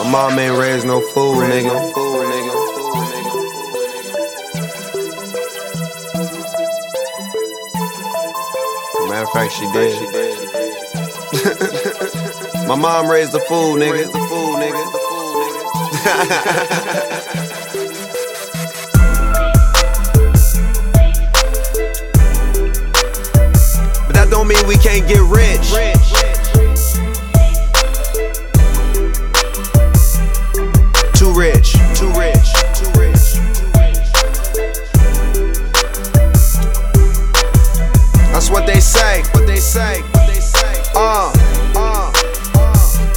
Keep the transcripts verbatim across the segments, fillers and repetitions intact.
My mom ain't raised no fool, nigga. Matter of fact, she did. My mom raised a fool, nigga. But that don't mean we can't get rich. Too rich, too rich, too rich. That's what they say, what they say, what they say. Uh, uh, uh.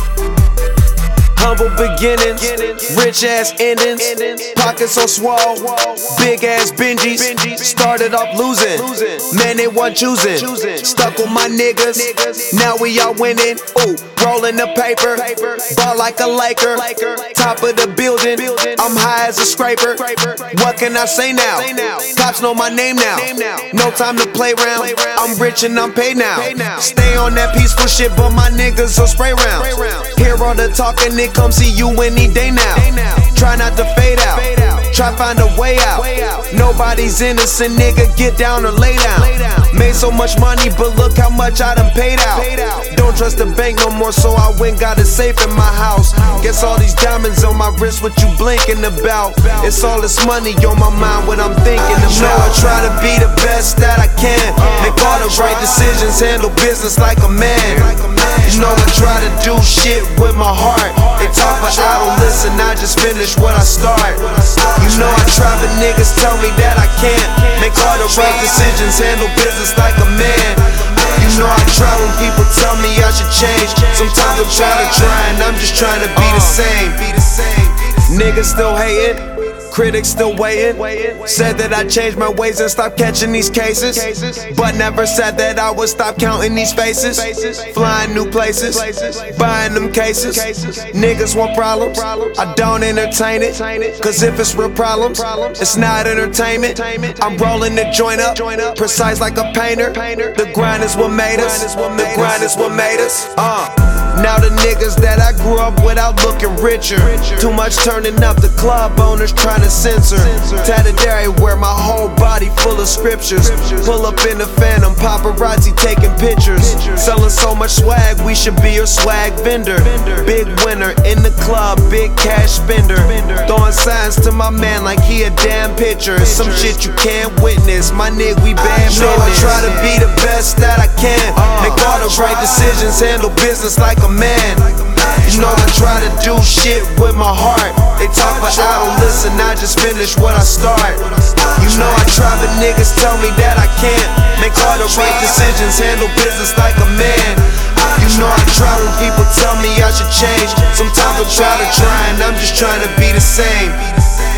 Humble beginnings, rich ass endings, pockets on swole, big ass Benjis. Started off losing, man they wasn't choosing. Stuck with my niggas, now we all winning. Ooh, rolling the paper, ball like a Laker. Top of the building, I'm high as a scraper. What can I say now? Cops know my name now. No time to play around. I'm rich and I'm paid now. Stay on that peaceful shit, but my niggas will spray round. Hear all the talking, it come see you any day now. Try not to fade out, try find a way out. Nobody's innocent, nigga, get down or lay down. Made so much money, but look how much I done paid out. Don't trust the bank no more, so I went got a safe in my house. Guess all these diamonds on my wrist, what you blinking about? It's all this money on my mind, what I'm thinking about. You know I try to be the best that I can, make all the right decisions, handle business like a man. You know I try to do shit with my heart. They talk but I don't listen, I just finish what I start. You know I try but niggas tell me that I can't make all the right decisions, handle business like a man. You know I try when people tell me I should change. Sometimes I try to try and I'm just trying to be the same. Niggas still hating, critics still waiting. Said that I changed my ways and stopped catching these cases, but never said that I would stop counting these faces. Flying new places, buying them cases. Niggas want problems, I don't entertain it. Cause if it's real problems, it's not entertainment. I'm rolling the joint up, precise like a painter. The grind is what made us, the grind is what made us. Uh Now the niggas that I grew up without looking richer. Too much turning up, the club owners trying to censor. Tatted everywhere, my whole body full of scriptures. Pull up in the Phantom, paparazzi taking pictures. Selling so much swag, we should be your swag vendor. Big winner in the club, big cash spender. Throwing signs to my man like he a damn pitcher. Some shit you can't witness, my nigga, we bad business. You know I try to be the best that I can, make all the right decisions, handle business like a man. You know I try to do shit with my heart. They talk but I don't listen, I just finish what I start. You know I try but niggas tell me that I can't make all the right decisions, handle business like a man. You know I try when people tell me I should change. Sometimes I try to try and I'm just trying to be the same.